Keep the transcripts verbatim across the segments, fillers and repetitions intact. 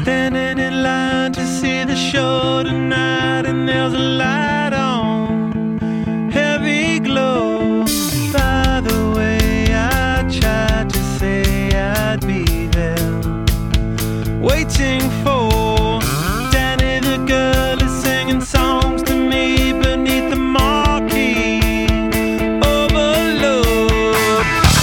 Standing in line to see the show tonight, and there's a light on, heavy glow. By the way, I tried to say I'd be there, waiting for Danny the girl is singing songs to me beneath the marquee. Overload.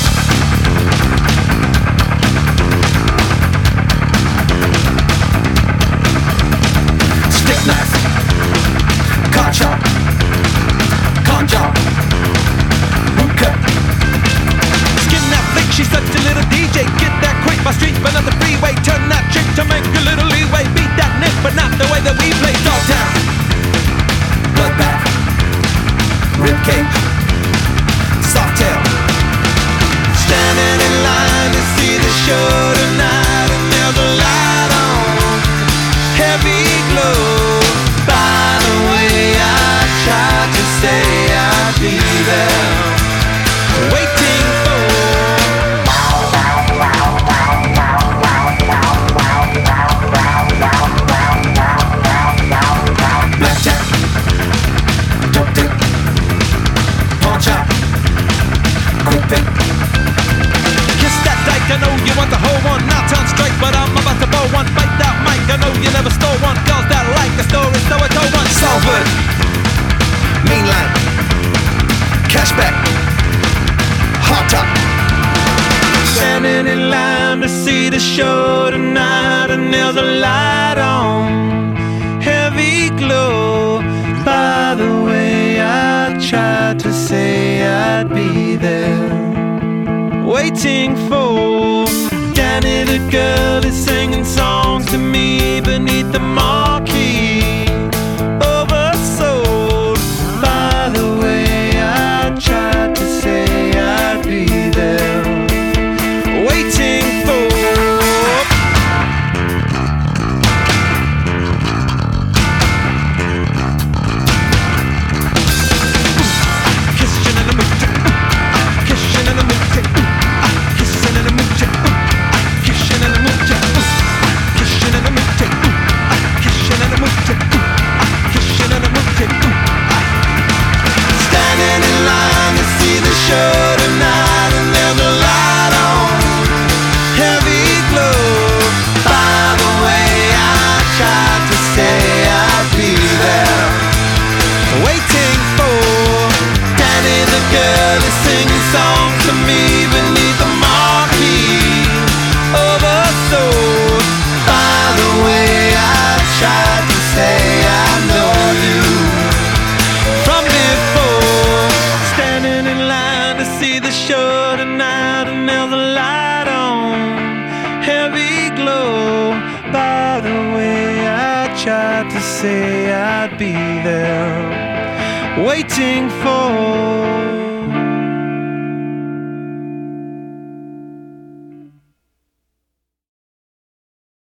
Stick knife, car chop, con job, boot cut. Skin that flick, she's such a little D J. Get that quick, my street, but not the freeway. Turn that chick to make a little leeway. Beat that nick, but not the way that we play. Dogtown, bloodbath, ribcage, softail. Standing in line to see the show tonight, and there's a light on, heavy glow. By the way, I tried to say I'd be there, waiting for blackjack, dope dick, pawn chop, quick pick. Kiss that dyke, I know you want the whole one. Now turn straight, but I'm about to bow one. Bite that mic, I know you never stole one. Girls that like the story, so I told one. Salford, mean line, cashback, hot top. Standing in line to see the show tonight, and there's a light on, heavy glow. By the way, I tried to say I'd be there, waiting for Danny the girl is singing songs to me beneath the marquee. Oversold. By the way, I tried to say I'd be there, waiting for kissing in the mood, kissing in the mood, kissing in the mood, kissing in the mood, kissing in the mood, kissing in the mood, kissing in the mood. Standing in line to see the show tonight, and there's a light on, heavy glow. By the way, I tried to say I'd be there, waiting for Danny the girl is singing songs to me beneath the marquee. Oversold. By the way, I tried to say I know you from before. Standing in line to see the show tonight, and there's a light on, heavy glow. By the way, I tried to say I'd be there, waiting for